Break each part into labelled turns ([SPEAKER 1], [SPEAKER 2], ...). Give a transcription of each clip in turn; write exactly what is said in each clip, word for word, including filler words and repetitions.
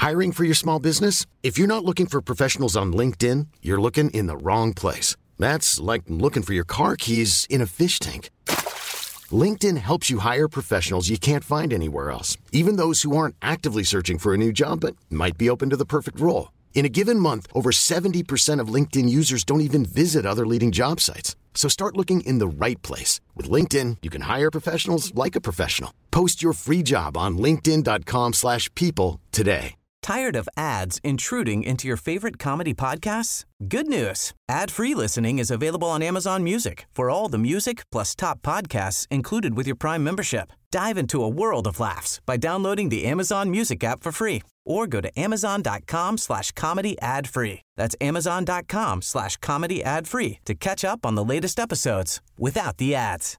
[SPEAKER 1] Hiring for your small business? If you're not looking for professionals on LinkedIn, you're looking in the wrong place. That's like looking for your car keys in a fish tank. LinkedIn helps you hire professionals you can't find anywhere else, even those who aren't actively searching for a new job but might be open to the perfect role. In a given month, over seventy percent of LinkedIn users don't even visit other leading job sites. So start looking in the right place. With LinkedIn, you can hire professionals like a professional. Post your free job on linkedin dot com slash people today.
[SPEAKER 2] Tired of ads intruding into your favorite comedy podcasts? Good news. Ad-free listening is available on Amazon Music for all the music plus top podcasts included with your Prime membership. Dive into a world of laughs by downloading the Amazon Music app for free or go to amazon dot com slash comedy ad free. That's amazon dot com slash comedy ad free to catch up on the latest episodes without the ads.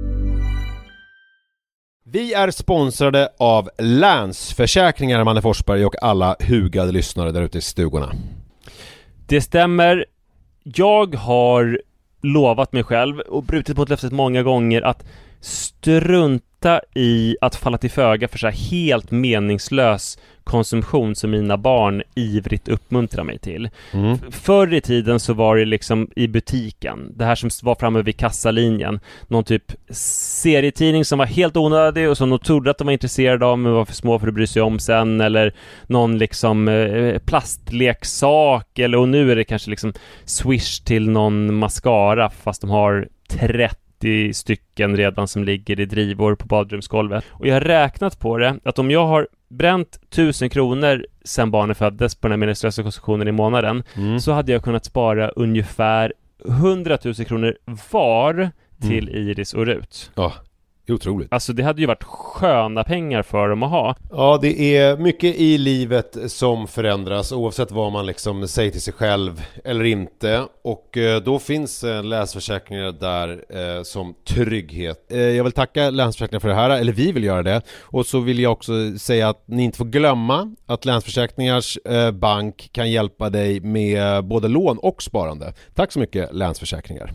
[SPEAKER 3] Vi är sponsrade av Länsförsäkringar, Manne Forsberg, och alla hugade lyssnare där ute i stugorna.
[SPEAKER 4] Det stämmer. Jag har lovat mig själv och brutit på ett löfte många gånger att strunta i att falla till föga för så här helt meningslös konsumtion som mina barn ivrigt uppmuntrar mig till. Mm. Förr i tiden så var det liksom i butiken, det här som var framme vid kassalinjen, någon typ serietidning som var helt onödig och som de trodde att de var intresserade av men var för små för att bry sig om sen, eller någon liksom eh, plastleksak, eller och nu är det kanske liksom Swish till någon mascara fast de har trettio stycken redan som ligger i drivor på badrumsgolvet. Och jag har räknat på det att om jag har bränt tusen kronor sen barnen föddes på den här meningslösa konsumtionen i månaden, mm. så hade jag kunnat spara ungefär hundratusen kronor var till mm. Iris och Rut.
[SPEAKER 3] Ja, det är otroligt.
[SPEAKER 4] Alltså det hade ju varit sköna pengar för dem att ha.
[SPEAKER 3] Ja, det är mycket i livet som förändras oavsett vad man liksom säger till sig själv eller inte. Och eh, då finns eh, Länsförsäkringar där eh, som trygghet. Eh, jag vill tacka Länsförsäkringar för det här, eller vi vill göra det. Och så vill jag också säga att ni inte får glömma att Länsförsäkringars eh, bank kan hjälpa dig med både lån och sparande. Tack så mycket, Länsförsäkringar.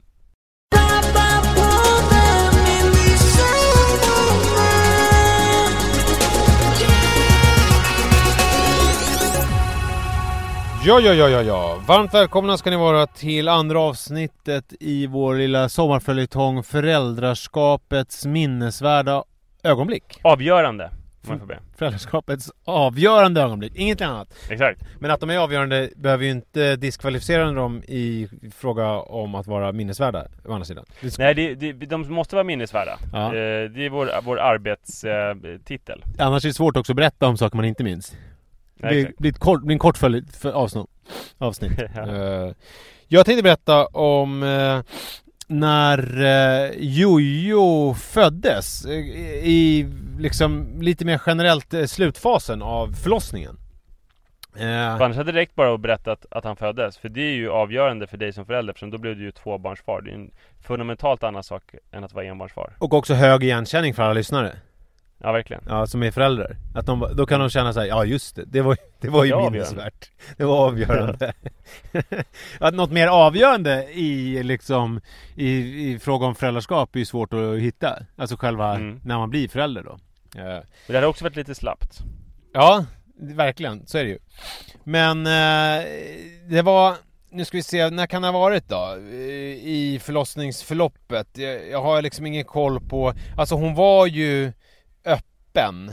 [SPEAKER 3] Ja, ja, ja, ja, ja. Varmt välkomna ska ni vara till andra avsnittet i vår lilla sommarföljetong Föräldraskapets minnesvärda ögonblick.
[SPEAKER 4] Avgörande, om jag får be.
[SPEAKER 3] Föräldraskapets avgörande ögonblick, inget annat.
[SPEAKER 4] Exakt.
[SPEAKER 3] Men att de är avgörande behöver ju inte diskvalificera dem i fråga om att vara minnesvärda, å andra sidan.
[SPEAKER 4] Disk- Nej, det, det, de måste vara minnesvärda. Ja. Eh, det är vår, vår arbetstitel. Eh,
[SPEAKER 3] Annars är det svårt också att berätta om saker man inte minns. Det blir, blir, ett kort, blir en kort följ för avsnitt. avsnitt. Ja. Uh, jag tänkte berätta om uh, när uh, Jojo föddes uh, i liksom lite mer generellt uh, slutfasen av förlossningen.
[SPEAKER 4] Uh, Annars hade det räckt bara att berätta att, att han föddes, för det är ju avgörande för dig som förälder, för då blev du ju tvåbarnsfar. Det är en fundamentalt annan sak än att vara enbarnsfar.
[SPEAKER 3] Och också hög igenkänning för alla lyssnare.
[SPEAKER 4] Ja, verkligen.
[SPEAKER 3] Ja, som är föräldrar. Att de, då kan de känna så här, ja just det, det var, det var ju minnesvärt. Det var avgörande. Att något mer avgörande i, liksom, i, i fråga om föräldraskap är ju svårt att hitta. Alltså själva mm. när man blir förälder då. Ja.
[SPEAKER 4] Men det hade också varit lite slappt.
[SPEAKER 3] Ja, verkligen, så är det ju. Men eh, det var... Nu ska vi se, när kan det ha varit då? I förlossningsförloppet. Jag, jag har liksom ingen koll på... Alltså hon var ju öppen.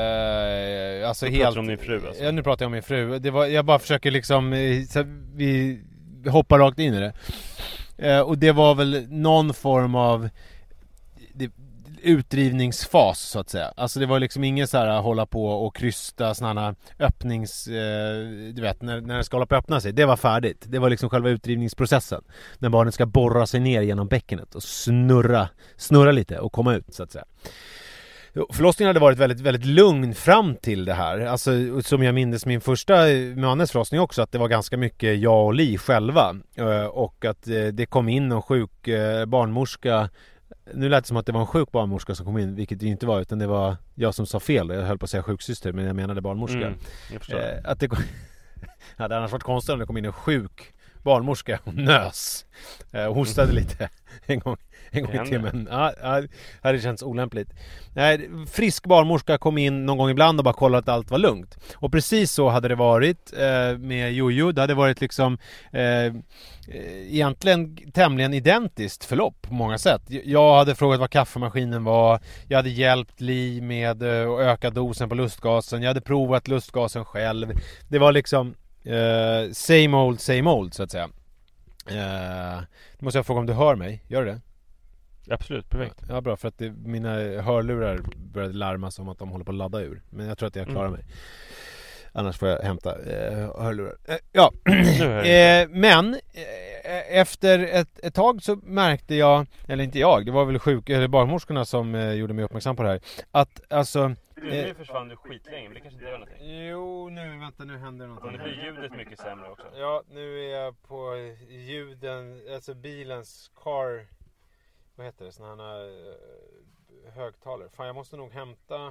[SPEAKER 3] Eh, alltså
[SPEAKER 4] nu
[SPEAKER 3] helt...
[SPEAKER 4] pratar du om din fru alltså.
[SPEAKER 3] Ja, nu pratar jag om min fru. Det var, jag bara försöker liksom... Så vi hoppar rakt in i det. Eh, och det var väl någon form av... Det, utdrivningsfas så att säga. Alltså det var liksom ingen så här hålla på och krysta såna öppnings eh, du vet när när det ska hålla på att öppna sig. Det var färdigt. Det var liksom själva utdrivningsprocessen när barnet ska borra sig ner genom bäckenet och snurra snurra lite och komma ut så att säga. Förlossningen hade varit väldigt väldigt lugn fram till det här. Alltså som jag minns min första med Annes förlossning också, att det var ganska mycket jag och Li själva och att det kom in en sjuk barnmorska. Nu lät det som att det var en sjuk barnmorska som kom in, vilket det inte var, utan det var jag som sa fel. Jag höll på att säga sjuksyster, men jag menade barnmorska.
[SPEAKER 4] Mm, jag förstår.
[SPEAKER 3] Eh, att det, ja, det hade annars varit konstigt om det kom in en sjuk barnmorska och nös. Eh, hostade lite en gång, en gång i timmen. Ja, ja, det hade känts olämpligt. Nej, frisk barnmorska kom in någon gång ibland och bara kollade att allt var lugnt. Och precis så hade det varit eh, med Jojo. Det hade varit liksom eh, egentligen tämligen identiskt förlopp på många sätt. Jag hade frågat vad kaffemaskinen var. Jag hade hjälpt Li med eh, att öka dosen på lustgasen. Jag hade provat lustgasen själv. Det var liksom eh, same old, same old så att säga. Uh, nu måste jag fråga om du hör mig. Gör det?
[SPEAKER 4] Absolut, perfekt.
[SPEAKER 3] Ja, bra, för att det, mina hörlurar började larma som att de håller på att ladda ur. Men jag tror att jag klarar mig. Annars får jag hämta uh, hörlurar. Uh, ja, uh, men uh, efter ett, ett tag så märkte jag, eller inte jag, det var väl sjuk, eller barnmorskorna som uh, gjorde mig uppmärksam på det här. Att alltså...
[SPEAKER 4] Nu försvann du skitlänge, men det kanske inte gör någonting.
[SPEAKER 3] Jo, nu, vänta, nu händer någonting.
[SPEAKER 4] Nu blir ljudet mycket sämre också.
[SPEAKER 3] Ja, nu är jag på ljuden, alltså bilens car, vad heter det, såna här uh, högtalare. Fan, jag måste nog hämta, uh,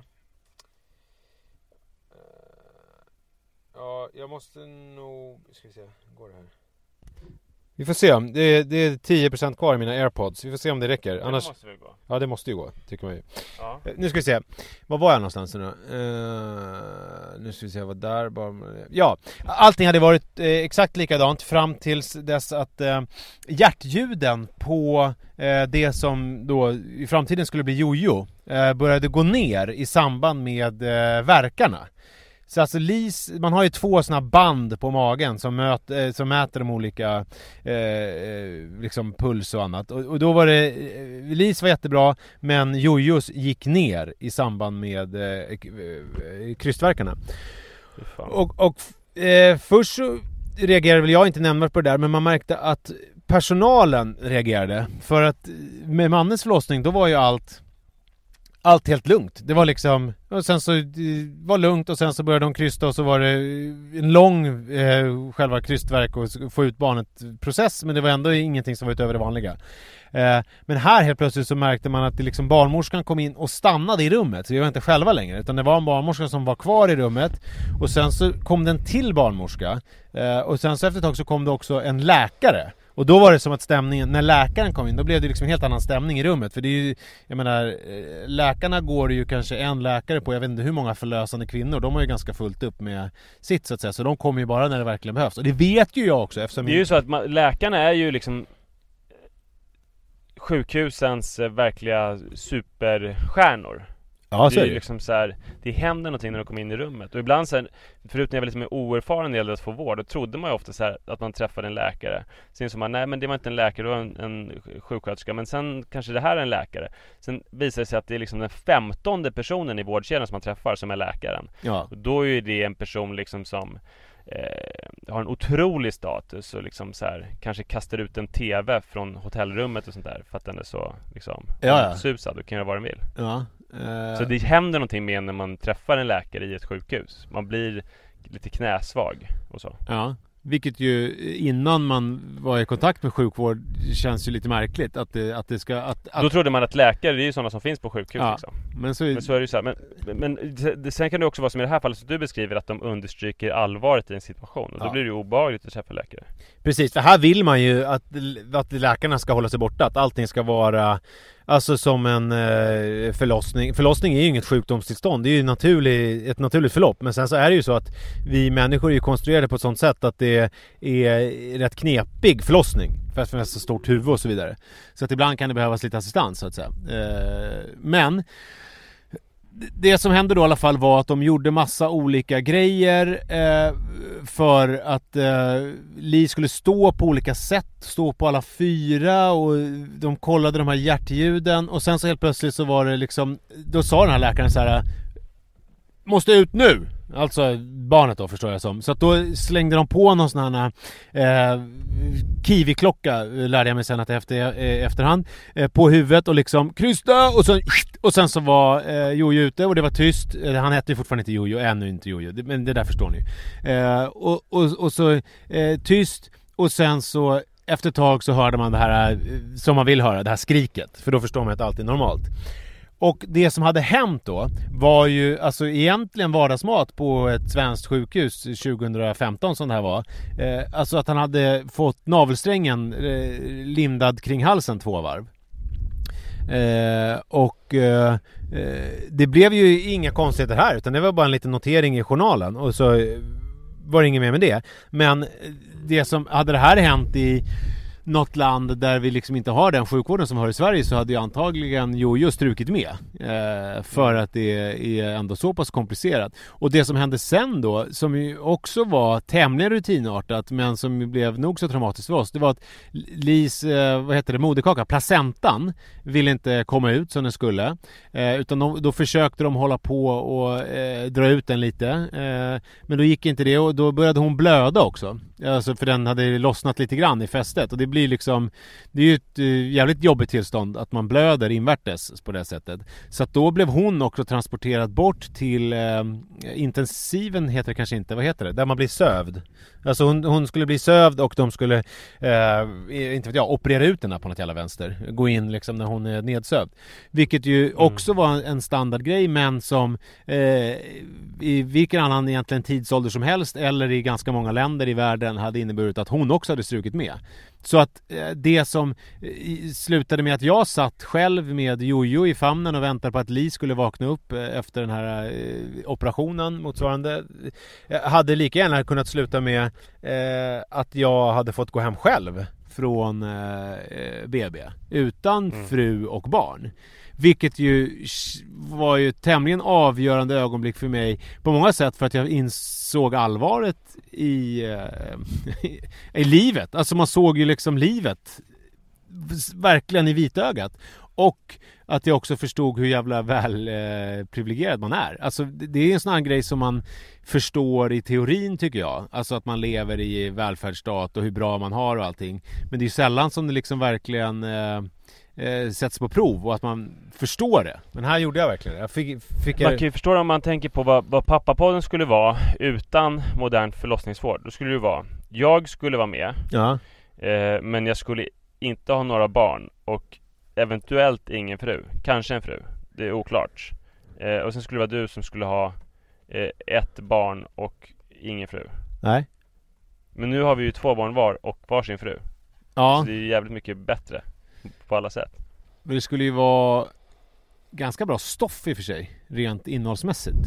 [SPEAKER 3] ja, jag måste nog, ska vi se, går det här? Vi får se, det är, det är tio procent kvar i mina AirPods. Vi får se om det räcker. Annars...
[SPEAKER 4] Det måste väl gå.
[SPEAKER 3] Ja, det måste ju gå, tycker man ju.
[SPEAKER 4] Ja.
[SPEAKER 3] Nu ska vi se. Var var jag någonstans nu? Uh, nu ska vi se, jag var där. Bara... Ja, allting hade varit eh, exakt likadant fram tills dess att eh, hjärtljuden på eh, det som då i framtiden skulle bli Jojo eh, började gå ner i samband med eh, verkarna. Så alltså Lis, man har ju två såna band på magen som, möt, eh, som mäter de olika eh, liksom puls och annat. Och, och då var det, eh, Lis var jättebra, men Jojos gick ner i samband med eh, krystvärkarna. Och, och eh, först så reagerade väl jag inte nämnvärt på det där, men man märkte att personalen reagerade. För att med mannens förlossning, då var ju allt... Allt helt lugnt. Det var liksom, och sen så det var lugnt och sen så började de krysta och så var det en lång eh, själva krystverk och få ut barnet process, men det var ändå ingenting som var utöver det vanliga. Eh, men här helt plötsligt så märkte man att det liksom barnmorskan kom in och stannade i rummet, så vi var inte själva längre, utan det var en barnmorska som var kvar i rummet och sen så kom den till barnmorska eh, och sen så efter ett tag så kom det också en läkare. Och då var det som att stämningen, när läkaren kom in, då blev det liksom en helt annan stämning i rummet. För det är ju, jag menar, läkarna går ju kanske en läkare på, jag vet inte hur många förlösande kvinnor. De har ju ganska fullt upp med sitt så att säga. Så de kommer ju bara när det verkligen behövs. Och det vet ju jag också. Eftersom
[SPEAKER 4] det är ju så att man, läkarna är ju liksom sjukhusens verkliga superstjärnor.
[SPEAKER 3] Ja,
[SPEAKER 4] det är ju liksom så här, det händer någonting när de kommer in i rummet. Och ibland så här, förut när jag var lite mer oerfaren när det gällde att få vård, då trodde man ju ofta så här att man träffade en läkare. Sen så man, nej men det var inte en läkare, det var en, en sjuksköterska. Men sen kanske det här är en läkare. Sen visar det sig att det är liksom den femtonde personen i vårdkedjan som man träffar som är läkaren.
[SPEAKER 3] Ja.
[SPEAKER 4] Och då är det en person liksom som eh, har en otrolig status och liksom så här, kanske kastar ut en tv från hotellrummet och sånt där för att den är så liksom
[SPEAKER 3] ja, ja.
[SPEAKER 4] susad och kan göra vad den vill.
[SPEAKER 3] Ja. Uh...
[SPEAKER 4] Så det händer någonting med när man träffar en läkare i ett sjukhus. Man blir lite knäsvag och så.
[SPEAKER 3] Ja, vilket ju innan man var i kontakt med sjukvård känns ju lite märkligt att det, att det ska... Att, att...
[SPEAKER 4] Då trodde man att läkare, det är ju sådana som finns på sjukhus
[SPEAKER 3] ja,
[SPEAKER 4] liksom.
[SPEAKER 3] Men så,
[SPEAKER 4] men så är det ju så här. Men, men det, sen kan det också vara som i det här fallet som du beskriver, att de understryker allvaret i en situation. Och då
[SPEAKER 3] ja. blir
[SPEAKER 4] det ju obehagligt att träffa läkare.
[SPEAKER 3] Precis, för här vill man ju att, att läkarna ska hålla sig borta. Att allting ska vara... Alltså som en eh, förlossning. Förlossning är ju inget sjukdomstillstånd. Det är ju naturlig, ett naturligt förlopp. Men sen så är det ju så att vi människor är ju konstruerade på ett sånt sätt att det är rätt knepig förlossning. För att få ett så stort huvud och så vidare. Så att ibland kan det behövas lite assistans så att säga. Eh, men... Det som hände då i alla fall var att de gjorde massa olika grejer eh, för att eh, Li skulle stå på olika sätt, stå på alla fyra, och de kollade de här hjärtljuden och sen så helt plötsligt så var det liksom, då sa den här läkaren så här: måste ut nu! Alltså barnet då, förstår jag som. Så att då slängde de på någon sån här eh, kiwi-klocka, lärde jag mig sen att efter, eh, efterhand, eh, på huvudet och liksom krysta och sen, och sen så var eh, Jojo ute och det var tyst. Eh, han hette ju fortfarande inte Jojo, ännu inte Jojo, det, men det där förstår ni. Eh, och, och, och så eh, tyst och sen så efter ett tag så hörde man det här eh, som man vill höra, det här skriket. För då förstår man att allt är normalt. Och det som hade hänt då var ju alltså egentligen vardagsmat på ett svenskt sjukhus tjugohundrafemton som det här var. Eh, alltså att han hade fått navelsträngen eh, lindad kring halsen två varv. Eh, och eh, det blev ju inga konstigheter här, utan det var bara en liten notering i journalen och så var det inget mer med det. Men det som hade det här hänt i något land där vi liksom inte har den sjukvården som vi har i Sverige, så hade ju antagligen Jojo strukit med eh, för att det är ändå så pass komplicerat. Och det som hände sen då, som ju också var tämligen rutinartat men som blev nog så traumatiskt för oss, det var att Lis, eh, vad heter det, moderkaka, placentan ville inte komma ut som den skulle, eh, utan de, då försökte de hålla på och eh, dra ut den lite, eh, men då gick inte det och då började hon blöda också, alltså för den hade lossnat lite grann i fästet, och det blir liksom, det är ju ett uh, jävligt jobbigt tillstånd att man blöder invärtes på det sättet. Så att då blev hon också transporterad bort till uh, intensiven, heter det kanske inte, vad heter det? Där man blir sövd. Alltså hon, hon skulle bli sövd och de skulle uh, inte vet jag, operera ut henne på något jävla vänster. Gå in liksom när hon är nedsövd. Vilket ju mm. också var en standardgrej, men som uh, i vilken annan egentligen tidsålder som helst eller i ganska många länder i världen hade inneburit att hon också hade strukit med. Så att det som slutade med att jag satt själv med Jojo i famnen och väntade på att Li skulle vakna upp efter den här operationen motsvarande, hade lika gärna kunnat sluta med att jag hade fått gå hem själv från B B utan mm. fru och barn. Vilket ju var ju ett tämligen avgörande ögonblick för mig på många sätt, för att jag insåg allvaret i, i, i livet. Alltså man såg ju liksom livet verkligen i vitögat. Och att jag också förstod hur jävla väl eh, privilegierad man är. Alltså det är en sån här grej som man förstår i teorin, tycker jag. Alltså att man lever i välfärdsstat och hur bra man har och allting. Men det är ju sällan som det liksom verkligen eh, eh, sätts på prov och att man förstår det. Men här gjorde jag verkligen det. Jag fick, fick
[SPEAKER 4] man kan ju förstå om man tänker på vad, vad pappapodden skulle vara utan modern förlossningsvård. Då skulle det vara, jag skulle vara med,
[SPEAKER 3] ja.
[SPEAKER 4] eh, men jag skulle inte ha några barn och eventuellt ingen fru. Kanske en fru. Det är oklart. Eh, och sen skulle det vara du som skulle ha eh, ett barn och ingen fru.
[SPEAKER 3] Nej.
[SPEAKER 4] Men nu har vi ju två barn var och varsin fru.
[SPEAKER 3] Ja.
[SPEAKER 4] Så det är jävligt mycket bättre på alla sätt.
[SPEAKER 3] Men det skulle ju vara ganska bra stoff i och för sig, rent innehållsmässigt.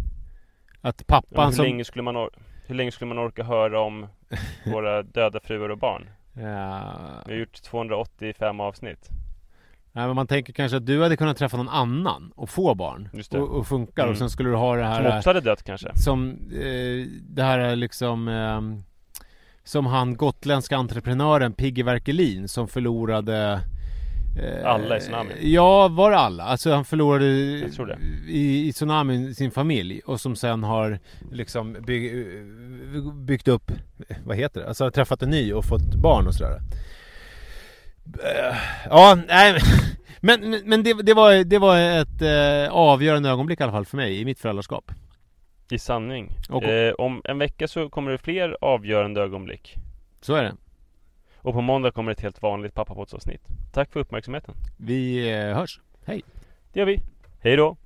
[SPEAKER 3] Att pappan
[SPEAKER 4] ja, hur
[SPEAKER 3] som...
[SPEAKER 4] länge skulle man or- hur länge skulle man orka höra om våra döda fruar och barn?
[SPEAKER 3] Ja.
[SPEAKER 4] Vi har gjort tvåhundraåttiofem avsnitt.
[SPEAKER 3] Nej, men man tänker kanske att du hade kunnat träffa någon annan och få barn och, och funkar mm. och sen skulle du ha det här
[SPEAKER 4] som också hade dött kanske.
[SPEAKER 3] Som eh, det här liksom eh, som han gotländska entreprenören Pigge Verkelin som förlorade eh,
[SPEAKER 4] alla i tsunami.
[SPEAKER 3] Ja, var det alla? Alltså han förlorade i, i tsunami sin familj och som sen har liksom bygg, byggt upp, vad heter det? Alltså träffat en ny och fått barn och sådär. Ja, nej, men, men det, det, var, det var ett eh, avgörande ögonblick i alla fall för mig i mitt föräldraskap.
[SPEAKER 4] I sanning.
[SPEAKER 3] Och,
[SPEAKER 4] eh, om en vecka så kommer det fler avgörande ögonblick.
[SPEAKER 3] Så är det.
[SPEAKER 4] Och på måndag kommer ett helt vanligt pappapoddsavsnitt. Tack för uppmärksamheten.
[SPEAKER 3] Vi eh, hörs. Hej.
[SPEAKER 4] Det gör vi. Hej då.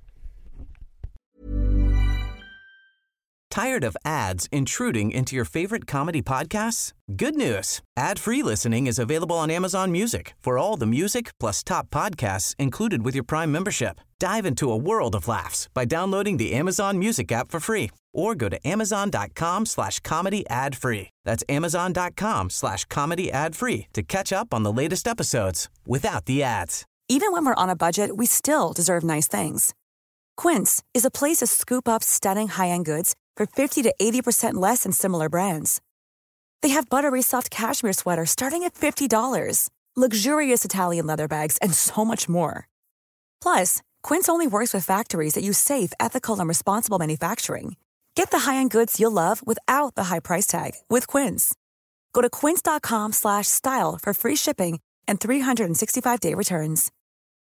[SPEAKER 2] Tired of ads intruding into your favorite comedy podcasts? Good news. Ad-free listening is available on Amazon Music for all the music plus top podcasts included with your Prime membership. Dive into a world of laughs by downloading the Amazon Music app for free or go to amazon.com slash comedy ad free. That's amazon.com slash comedy ad free to catch up on the latest episodes without the ads.
[SPEAKER 5] Even when we're on a budget, we still deserve nice things. Quince is a place to scoop up stunning high-end goods for fifty to eighty percent less than similar brands. They have buttery soft cashmere sweaters starting at fifty dollars, luxurious Italian leather bags, and so much more. Plus, Quince only works with factories that use safe, ethical, and responsible manufacturing. Get the high-end goods you'll love without the high price tag with Quince. Go to quince.com slash style for free shipping and three sixty-five day returns.